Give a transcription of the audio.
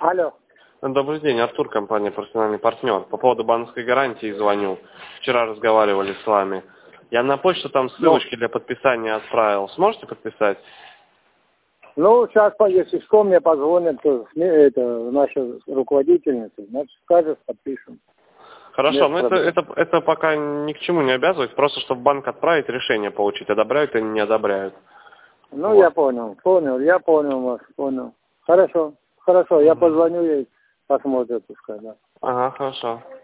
Алло. Добрый день, Артур, компания «Профессиональный партнер». По поводу банковской гарантии звоню. Вчера разговаривали с вами. Я на почту там ссылочки для подписания отправил. Сможете подписать? Ну, сейчас, если что, мне позвонят, то это наша руководительница, значит, скажет, подпишем. Хорошо, Нет но проблем. это пока ни к чему не обязывает, просто чтобы в банк отправить решение получить, одобряют или не одобряют. Ну, Вот. я понял, я понял вас, понял. Хорошо, я позвоню ей, посмотрит, пускай, да. Ага, хорошо.